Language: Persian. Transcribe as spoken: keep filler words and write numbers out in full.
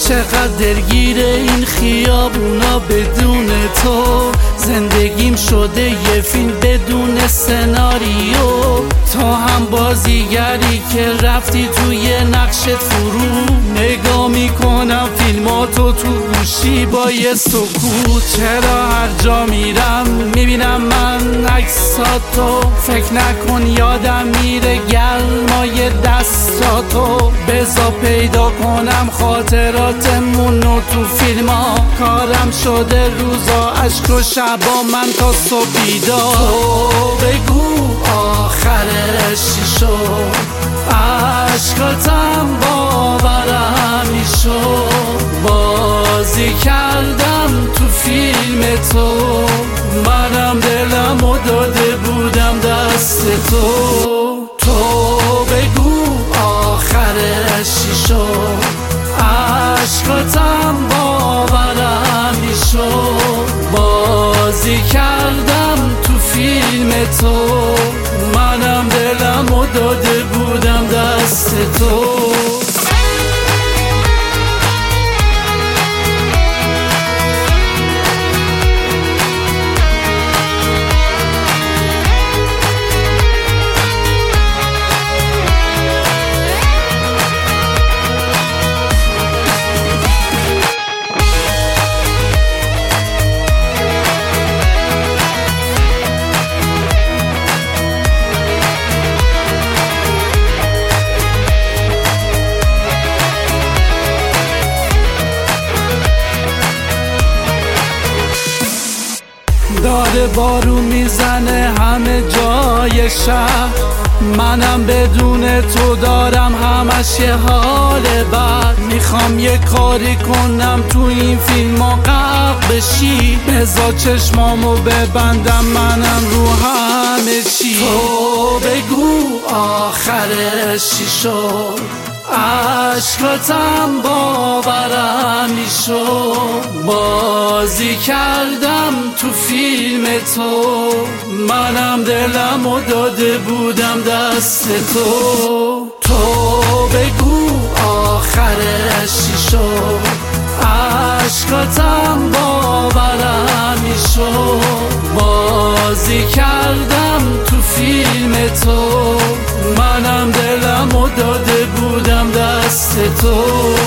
چقدر درگیر این خیابونا بدون تو، زندگیم شده یه فیلم بدون سناریو. تو هم بازیگری که رفتی توی نقشت فرو، نگاه میکنم فیلماتو تو گوشی با یه سکوت. چرا هر جا میرم میبینم من عکساتو، فکر نکن یادم میره گرمای دستاتو. بذار پیدا کنم خاطراتمونو تو فیلم ها، کارم شده روزا عشق و شبا من تا صبح بیدار. تو بگو آخرش چی شد، عشقاتم باورم میشد. بازی کردم تو فیلم تو، منم دلمو داده بودم دست تو. تو بگو آخرش چی شد، عشقاتم باورم میشد. بازی کردم تو فیلم تو، منم دلمو داده بودم دست تو. داره بارون میزنه همه جای شهر، منم بدون تو دارم همش یه حال بد. میخوام یه کاری کنم تو این فیلم ها غرق بشی، بذار چشمامو ببندم منم رو همه چی. تو بگو آخرش چی شد، عشقاتم باورم میشد. بازی کردم تو فیلم تو، منم دلمو داده بودم دست تو. تو بگو آخرش چی شد، عشقاتم باورم میشد. بازی کردم تو فیلم تو، منم دلمو داده بودم دست تو.